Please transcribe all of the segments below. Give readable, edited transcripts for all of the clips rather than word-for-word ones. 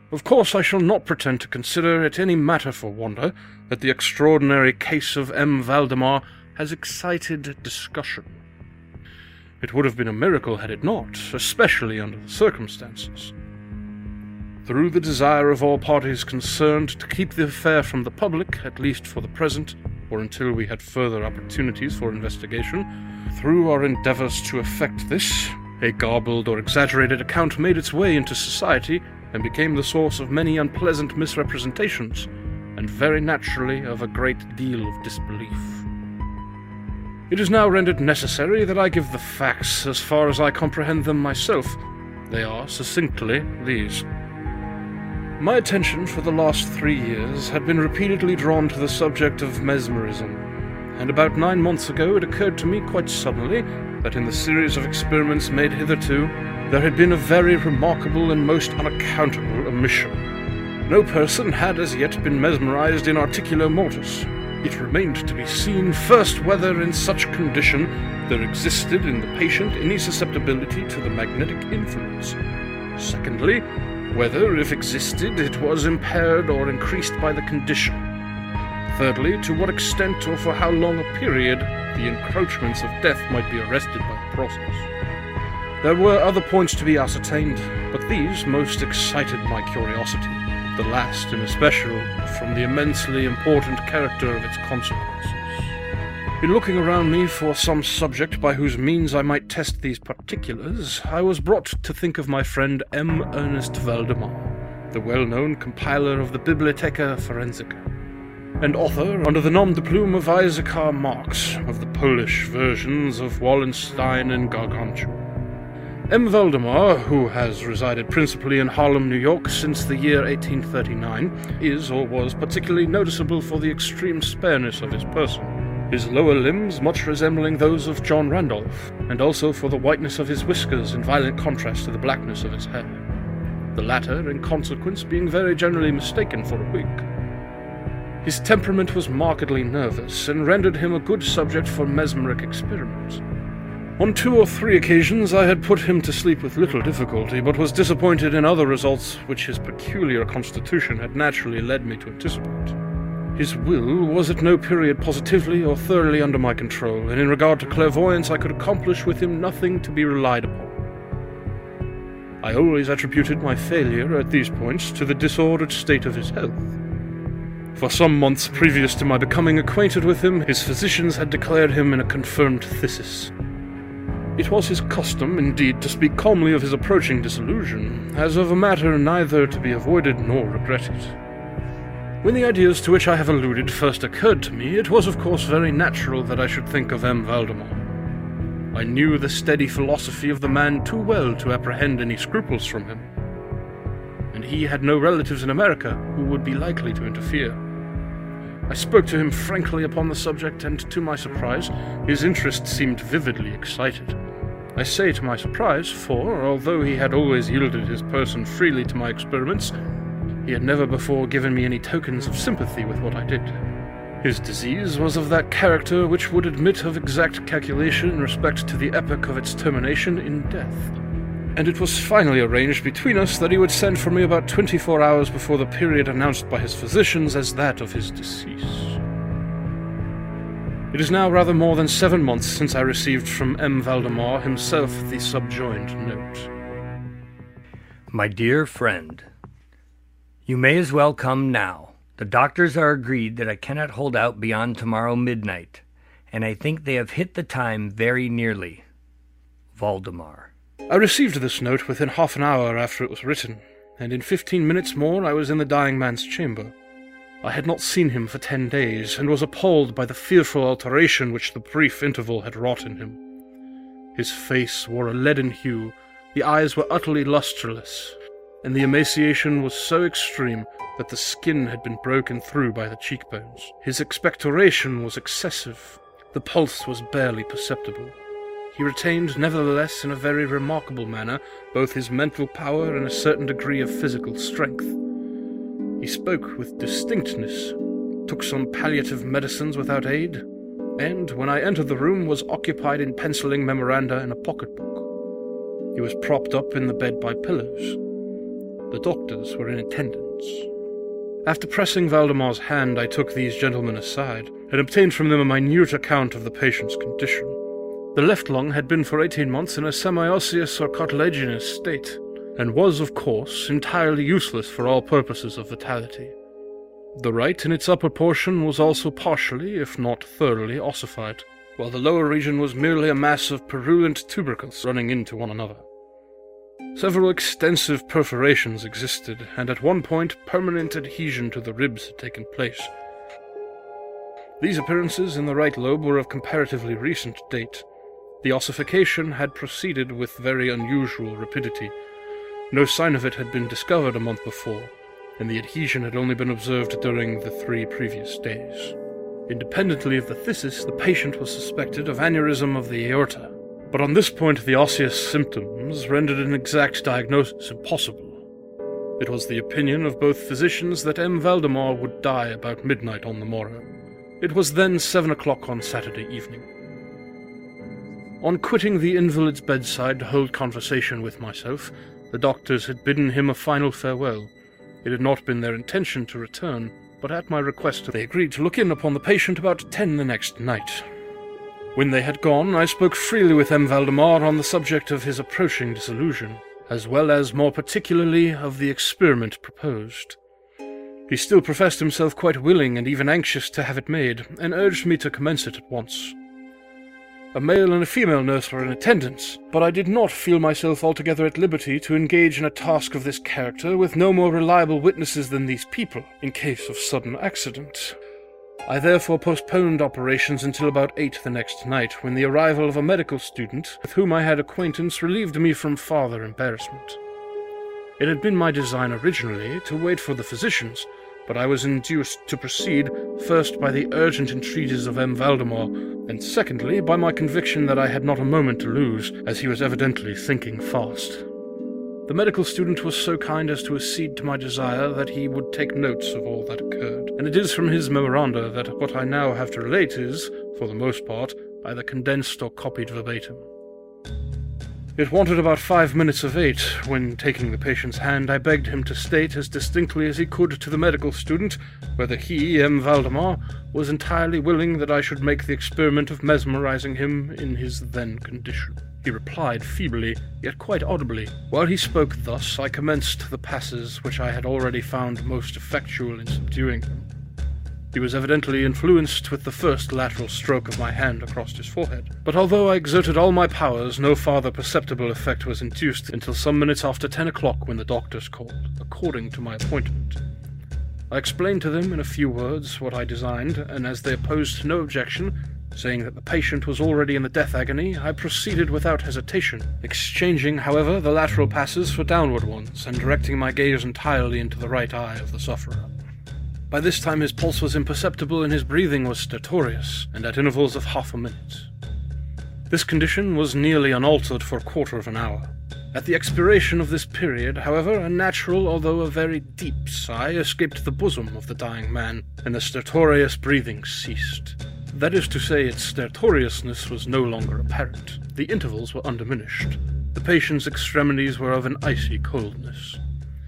Of course I shall not pretend to consider it any matter for wonder that the extraordinary case of M. Valdemar has excited discussion. It would have been a miracle had it not, especially under the circumstances. Through the desire of all parties concerned to keep the affair from the public, at least for the present, or until we had further opportunities for investigation, through our endeavors to effect this, a garbled or exaggerated account made its way into society and became the source of many unpleasant misrepresentations, and very naturally of a great deal of disbelief. It is now rendered necessary that I give the facts as far as I comprehend them myself. They are, succinctly, these. My attention for the last 3 years had been repeatedly drawn to the subject of mesmerism, and about 9 months ago it occurred to me quite suddenly that in the series of experiments made hitherto, there had been a very remarkable and most unaccountable omission. No person had as yet been mesmerized in articulo mortis. It remained to be seen, first, whether in such condition there existed in the patient any susceptibility to the magnetic influence. Secondly, whether, if existed, it was impaired or increased by the condition. Thirdly, to what extent or for how long a period the encroachments of death might be arrested by the process. There were other points to be ascertained, but these most excited my curiosity, the last in especial from the immensely important character of its consequences. In looking around me for some subject by whose means I might test these particulars, I was brought to think of my friend M. Ernest Valdemar, the well-known compiler of the Bibliotheca Forensica, and author, under the nom de plume of Isaac R. Marx, of the Polish versions of Wallenstein and Gargantua. M. Valdemar, who has resided principally in Harlem, New York, since the year 1839, is or was particularly noticeable for the extreme spareness of his person, his lower limbs much resembling those of John Randolph, and also for the whiteness of his whiskers in violent contrast to the blackness of his hair, the latter, in consequence, being very generally mistaken for a wig. His temperament was markedly nervous, and rendered him a good subject for mesmeric experiments. On 2 or 3 occasions I had put him to sleep with little difficulty, but was disappointed in other results which his peculiar constitution had naturally led me to anticipate. His will was at no period positively or thoroughly under my control, and in regard to clairvoyance I could accomplish with him nothing to be relied upon. I always attributed my failure at these points to the disordered state of his health. For some months previous to my becoming acquainted with him, his physicians had declared him in a confirmed phthisis. It was his custom, indeed, to speak calmly of his approaching dissolution, as of a matter neither to be avoided nor regretted. When the ideas to which I have alluded first occurred to me, it was of course very natural that I should think of M. Valdemar. I knew the steady philosophy of the man too well to apprehend any scruples from him, and he had no relatives in America who would be likely to interfere. I spoke to him frankly upon the subject, and to my surprise, his interest seemed vividly excited. I say to my surprise, for, although he had always yielded his person freely to my experiments, he had never before given me any tokens of sympathy with what I did. His disease was of that character which would admit of exact calculation in respect to the epoch of its termination in death, and it was finally arranged between us that he would send for me about 24 hours before the period announced by his physicians as that of his decease. It is now rather more than 7 months since I received from M. Valdemar himself the subjoined note. My dear friend, you may as well come now. The doctors are agreed that I cannot hold out beyond tomorrow midnight, and I think they have hit the time very nearly. Valdemar. I received this note within half an hour after it was written, and in 15 minutes more I was in the dying man's chamber. I had not seen him for 10 days, and was appalled by the fearful alteration which the brief interval had wrought in him. His face wore a leaden hue, the eyes were utterly lustreless, and the emaciation was so extreme that the skin had been broken through by the cheekbones. His expectoration was excessive, the pulse was barely perceptible. He retained, nevertheless, in a very remarkable manner, both his mental power and a certain degree of physical strength. He spoke with distinctness, took some palliative medicines without aid, and, when I entered the room, was occupied in penciling memoranda in a pocket-book. He was propped up in the bed by pillows. The doctors were in attendance. After pressing Valdemar's hand, I took these gentlemen aside, and obtained from them a minute account of the patient's condition. The left lung had been for 18 months in a semi-osseous or cartilaginous state, and was, of course, entirely useless for all purposes of vitality. The right, in its upper portion, was also partially, if not thoroughly, ossified, while the lower region was merely a mass of purulent tubercles running into one another. Several extensive perforations existed, and at one point permanent adhesion to the ribs had taken place. These appearances in the right lobe were of comparatively recent date. The ossification had proceeded with very unusual rapidity. No sign of it had been discovered a month before, and the adhesion had only been observed during the 3 previous days. Independently of the phthisis, the patient was suspected of aneurysm of the aorta, but on this point the osseous symptoms rendered an exact diagnosis impossible. It was the opinion of both physicians that M. Valdemar would die about midnight on the morrow. It was then 7 o'clock on Saturday evening. On quitting the invalid's bedside to hold conversation with myself, the doctors had bidden him a final farewell. It had not been their intention to return, but at my request they agreed to look in upon the patient about 10 the next night. When they had gone, I spoke freely with M. Valdemar on the subject of his approaching dissolution, as well as more particularly of the experiment proposed. He still professed himself quite willing and even anxious to have it made, and urged me to commence it at once. A male and a female nurse were in attendance, but I did not feel myself altogether at liberty to engage in a task of this character with no more reliable witnesses than these people, in case of sudden accident. I therefore postponed operations until about 8 the next night, when the arrival of a medical student, with whom I had acquaintance, relieved me from farther embarrassment. It had been my design originally to wait for the physicians, but I was induced to proceed, first by the urgent entreaties of M. Valdemar, and secondly by my conviction that I had not a moment to lose, as he was evidently thinking fast. The medical student was so kind as to accede to my desire that he would take notes of all that occurred, and it is from his memoranda that what I now have to relate is, for the most part, either condensed or copied verbatim. It wanted about 5 minutes of 8, when, taking the patient's hand, I begged him to state as distinctly as he could to the medical student whether he, M. Valdemar, was entirely willing that I should make the experiment of mesmerizing him in his then condition. He replied feebly, yet quite audibly. While he spoke thus, I commenced the passes which I had already found most effectual in subduing him. He was evidently influenced with the first lateral stroke of my hand across his forehead, but although I exerted all my powers, no farther perceptible effect was induced until some minutes after 10 o'clock, when the doctors called, according to my appointment. I explained to them in a few words what I designed, and as they opposed no objection, saying that the patient was already in the death agony, I proceeded without hesitation, exchanging, however, the lateral passes for downward ones, and directing my gaze entirely into the right eye of the sufferer. By this time his pulse was imperceptible and his breathing was stertorous, and at intervals of half a minute. This condition was nearly unaltered for a quarter of an hour. At the expiration of this period, however, a natural, although a very deep sigh escaped the bosom of the dying man, and the stertorous breathing ceased. That is to say, its stertorousness was no longer apparent. The intervals were undiminished. The patient's extremities were of an icy coldness.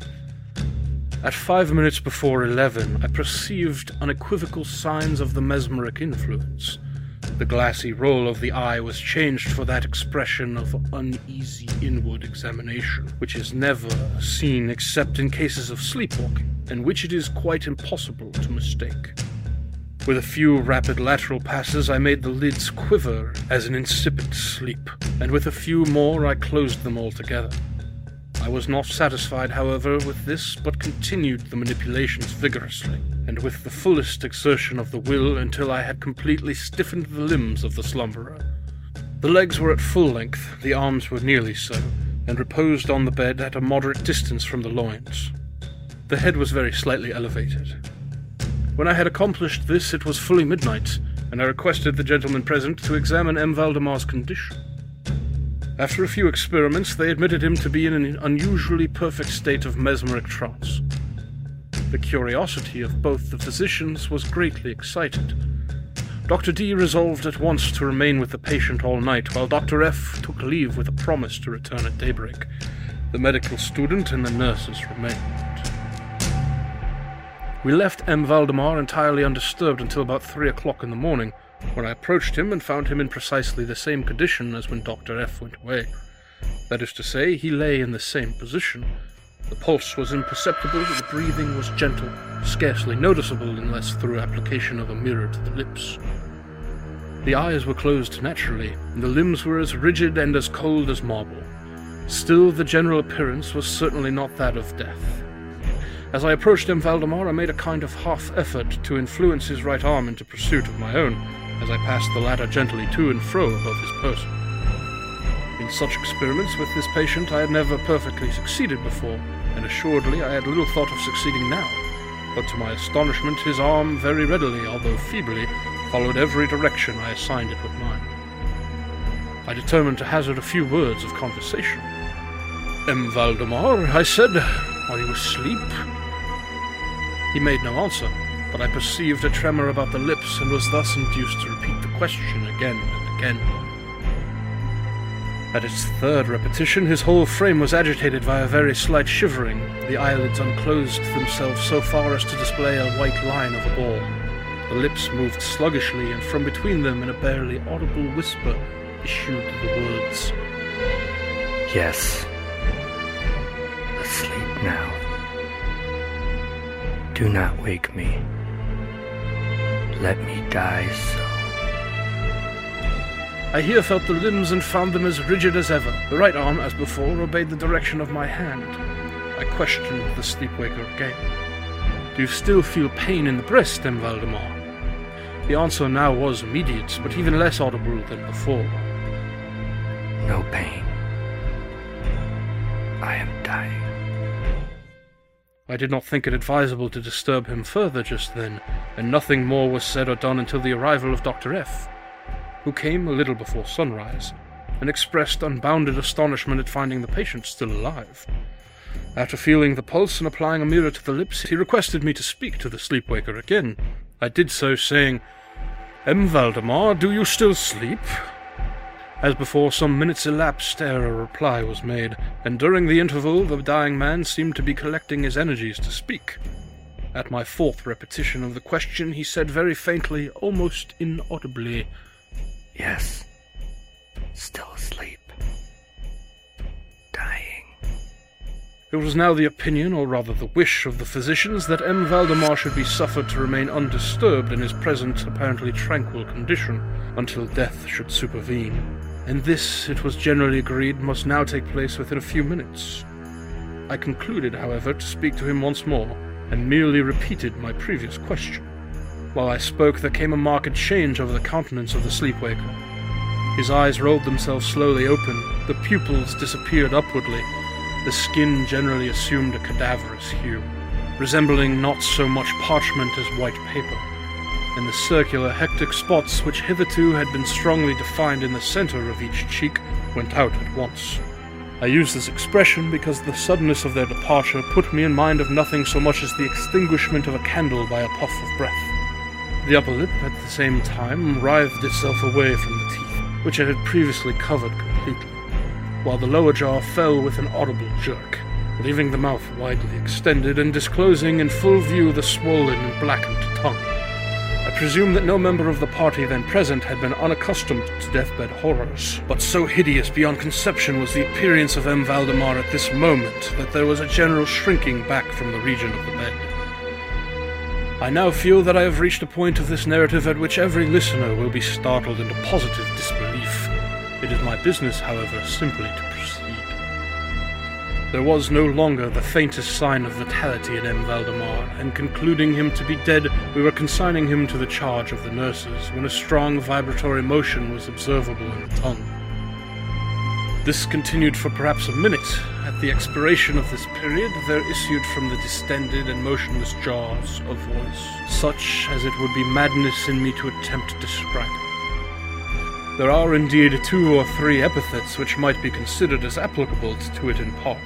At 5 minutes before 11, I perceived unequivocal signs of the mesmeric influence. The glassy roll of the eye was changed for that expression of uneasy inward examination, which is never seen except in cases of sleepwalking, and which it is quite impossible to mistake. With a few rapid lateral passes, I made the lids quiver as in incipient sleep, and with a few more I closed them altogether. I was not satisfied, however, with this, but continued the manipulations vigorously, and with the fullest exertion of the will until I had completely stiffened the limbs of the slumberer. The legs were at full length, the arms were nearly so, and reposed on the bed at a moderate distance from the loins. The head was very slightly elevated. When I had accomplished this, it was fully midnight, and I requested the gentlemen present to examine M. Valdemar's condition. After a few experiments, they admitted him to be in an unusually perfect state of mesmeric trance. The curiosity of both the physicians was greatly excited. Dr. D resolved at once to remain with the patient all night, while Dr. F took leave with a promise to return at daybreak. The medical student and the nurses remained. We left M. Valdemar entirely undisturbed until about 3 o'clock in the morning, when I approached him and found him in precisely the same condition as when Dr. F. went away. That is to say, he lay in the same position. The pulse was imperceptible, but the breathing was gentle, scarcely noticeable unless through application of a mirror to the lips. The eyes were closed naturally, and the limbs were as rigid and as cold as marble. Still, the general appearance was certainly not that of death. As I approached M. Valdemar, I made a kind of half-effort to influence his right arm into pursuit of my own, as I passed the latter gently to and fro above his person. In such experiments with this patient I had never perfectly succeeded before, and assuredly I had little thought of succeeding now, but to my astonishment his arm very readily, although feebly, followed every direction I assigned it with mine. I determined to hazard a few words of conversation. "M. Valdemar," I said, "are you asleep?" He made no answer, but I perceived a tremor about the lips and was thus induced to repeat the question again and again. At its third repetition, his whole frame was agitated by a very slight shivering. The eyelids unclosed themselves so far as to display a white line of a ball. The lips moved sluggishly, and from between them, in a barely audible whisper, issued the words, "Yes. Asleep now. Do not wake me. Let me die so." I here felt the limbs and found them as rigid as ever. The right arm, as before, obeyed the direction of my hand. I questioned the sleepwaker again. "Do you still feel pain in the breast, M. Valdemar?" The answer now was immediate, but even less audible than before. "No pain. I am dying." I did not think it advisable to disturb him further just then, and nothing more was said or done until the arrival of Dr. F., who came a little before sunrise, and expressed unbounded astonishment at finding the patient still alive. After feeling the pulse and applying a mirror to the lips, he requested me to speak to the sleepwaker again. I did so, saying, "M. Valdemar, do you still sleep?" As before, some minutes elapsed ere a reply was made, and during the interval the dying man seemed to be collecting his energies to speak. At my fourth repetition of the question, he said very faintly, almost inaudibly, "Yes. Still asleep. Dying." It was now the opinion, or rather the wish, of the physicians that M. Valdemar should be suffered to remain undisturbed in his present apparently tranquil condition until death should supervene, and this, it was generally agreed, must now take place within a few minutes. I concluded, however, to speak to him once more, and merely repeated my previous question. While I spoke, there came a marked change over the countenance of the sleepwaker. His eyes rolled themselves slowly open, the pupils disappeared upwardly, the skin generally assumed a cadaverous hue, resembling not so much parchment as white paper, and the circular hectic spots which hitherto had been strongly defined in the center of each cheek went out at once. I use this expression because the suddenness of their departure put me in mind of nothing so much as the extinguishment of a candle by a puff of breath. The upper lip, at the same time, writhed itself away from the teeth, which it had previously covered completely, while the lower jaw fell with an audible jerk, leaving the mouth widely extended and disclosing in full view the swollen and blackened tongue. I presume that no member of the party then present had been unaccustomed to deathbed horrors, but so hideous beyond conception was the appearance of M. Valdemar at this moment that there was a general shrinking back from the region of the bed. I now feel that I have reached a point of this narrative at which every listener will be startled into positive disbelief. It is my business, however, simply to proceed. There was no longer the faintest sign of vitality in M. Valdemar, and concluding him to be dead, we were consigning him to the charge of the nurses, when a strong vibratory motion was observable in the tongue. This continued for perhaps a minute. At the expiration of this period, there issued from the distended and motionless jaws a voice, such as it would be madness in me to attempt to describe. There are indeed 2 or 3 epithets which might be considered as applicable to it in part.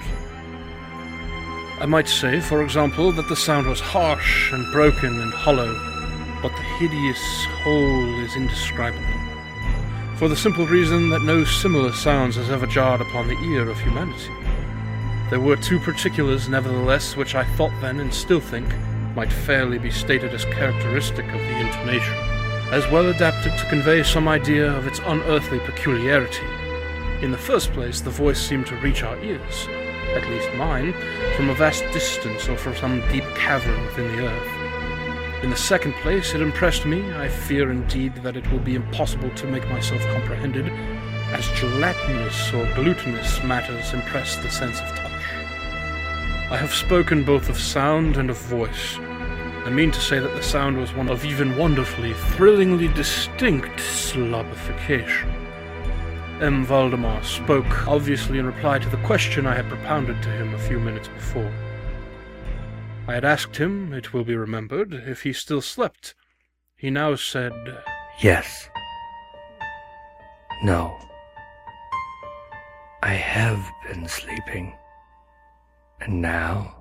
I might say, for example, that the sound was harsh and broken and hollow, but the hideous whole is indescribable, for the simple reason that no similar sounds has ever jarred upon the ear of humanity. There were two particulars, nevertheless, which I thought then, and still think, might fairly be stated as characteristic of the intonation, as well adapted to convey some idea of its unearthly peculiarity. In the first place, the voice seemed to reach our ears, at least mine, from a vast distance or from some deep cavern within the earth. In the second place, it impressed me, I fear indeed that it will be impossible to make myself comprehended, as gelatinous or glutinous matters impress the sense of touch. I have spoken both of sound and of voice. I mean to say that the sound was one of even wonderfully, thrillingly distinct slobbification. M. Valdemar spoke, obviously in reply to the question I had propounded to him a few minutes before. I had asked him, it will be remembered, if he still slept. He now said, "Yes. No. I have been sleeping. And now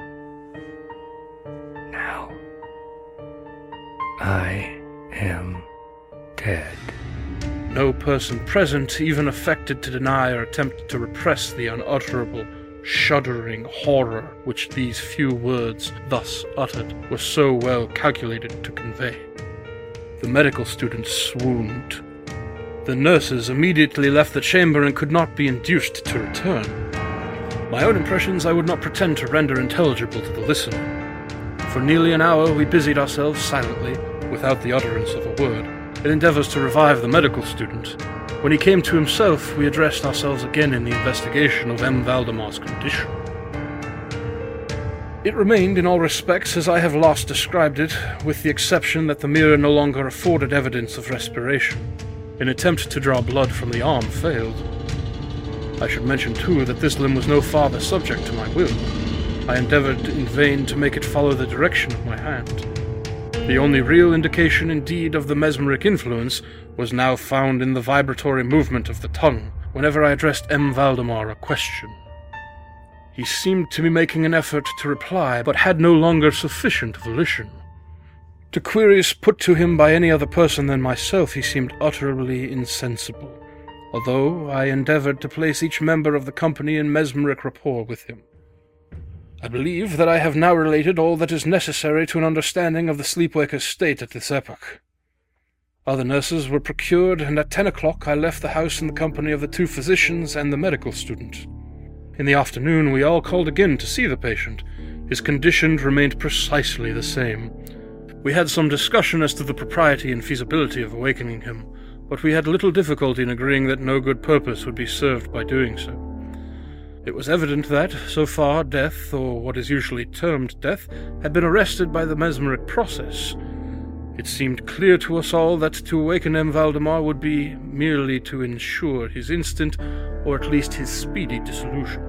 I am dead." No person present even affected to deny or attempt to repress the unutterable, shuddering horror which these few words, thus uttered, were so well calculated to convey. The medical students swooned. The nurses immediately left the chamber and could not be induced to return. My own impressions I would not pretend to render intelligible to the listener. For nearly an hour we busied ourselves silently, without the utterance of a word, in endeavors to revive the medical student. When he came to himself, we addressed ourselves again in the investigation of M. Valdemar's condition. It remained in all respects as I have last described it, with the exception that the mirror no longer afforded evidence of respiration. An attempt to draw blood from the arm failed. I should mention, too, that this limb was no farther subject to my will. I endeavored in vain to make it follow the direction of my hand. The only real indication, indeed, of the mesmeric influence was now found in the vibratory movement of the tongue, whenever I addressed M. Valdemar a question. He seemed to be making an effort to reply, but had no longer sufficient volition. To queries put to him by any other person than myself, he seemed utterly insensible, although I endeavored to place each member of the company in mesmeric rapport with him. I believe that I have now related all that is necessary to an understanding of the sleepwaker's state at this epoch. Other nurses were procured, and at 10 o'clock I left the house in the company of the two physicians and the medical student. In the afternoon we all called again to see the patient. His condition remained precisely the same. We had some discussion as to the propriety and feasibility of awakening him, but we had little difficulty in agreeing that no good purpose would be served by doing so. It was evident that, so far, death, or what is usually termed death, had been arrested by the mesmeric process. It seemed clear to us all that to awaken M. Valdemar would be merely to ensure his instant, or at least his speedy dissolution.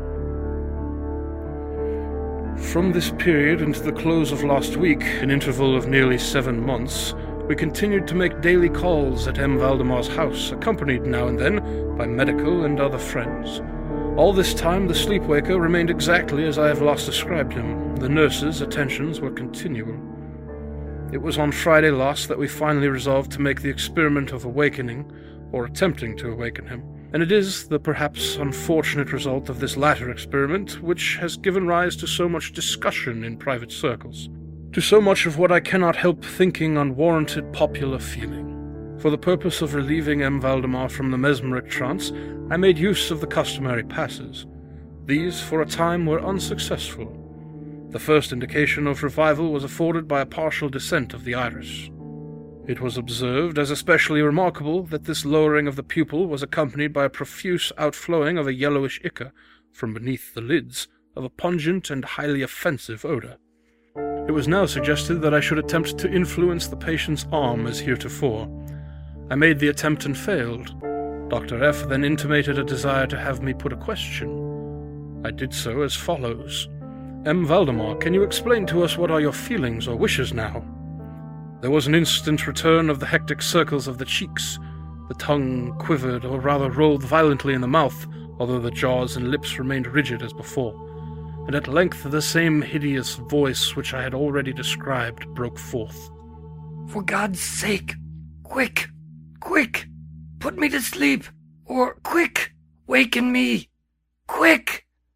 From this period into the close of last week, an interval of nearly 7 months, we continued to make daily calls at M. Valdemar's house, accompanied now and then by medical and other friends. All this time the sleepwaker remained exactly as I have last described him. The nurses' attentions were continual. It was on Friday last that we finally resolved to make the experiment of awakening, or attempting to awaken him, and it is the perhaps unfortunate result of this latter experiment which has given rise to so much discussion in private circles, to so much of what I cannot help thinking unwarranted popular feeling. For the purpose of relieving M. Valdemar from the mesmeric trance, I made use of the customary passes. These, for a time, were unsuccessful. The first indication of revival was afforded by a partial descent of the iris. It was observed as especially remarkable that this lowering of the pupil was accompanied by a profuse outflowing of a yellowish ichor from beneath the lids, of a pungent and highly offensive odor. It was now suggested that I should attempt to influence the patient's arm as heretofore. I made the attempt and failed. Dr. F. then intimated a desire to have me put a question. I did so as follows. M. Valdemar, can you explain to us what are your feelings or wishes now? There was an instant return of the hectic circles of the cheeks. The tongue quivered, or rather rolled violently in the mouth, although the jaws and lips remained rigid as before. And at length the same hideous voice which I had already described broke forth. "For God's sake, quick, quick, put me to sleep, or quick, waken me, quick!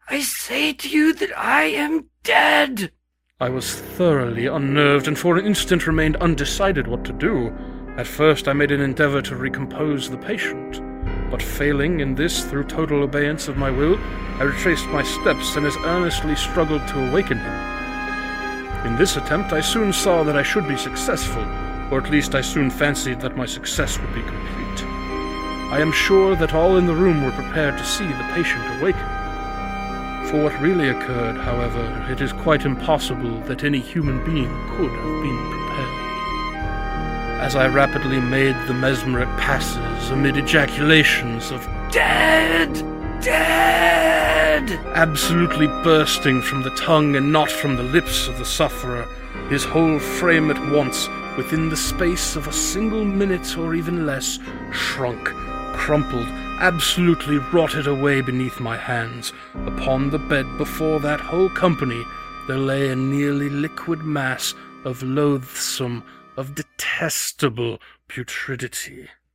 I say to you that I am dead!" I was thoroughly unnerved, and for an instant remained undecided what to do. At first I made an endeavor to recompose the patient, but failing in this through total abeyance of my will, I retraced my steps and as earnestly struggled to awaken him. In this attempt I soon saw that I should be successful, or at least I soon fancied that my success would be complete. I am sure that all in the room were prepared to see the patient awaken. For what really occurred, however, it is quite impossible that any human being could have been prepared. As I rapidly made the mesmeric passes amid ejaculations of "Dead! Dead!" absolutely bursting from the tongue and not from the lips of the sufferer, his whole frame at once, within the space of a single minute or even less, shrunk, crumpled, absolutely rotted away beneath my hands. Upon the bed before that whole company there lay a nearly liquid mass of loathsome, of detestable putridity.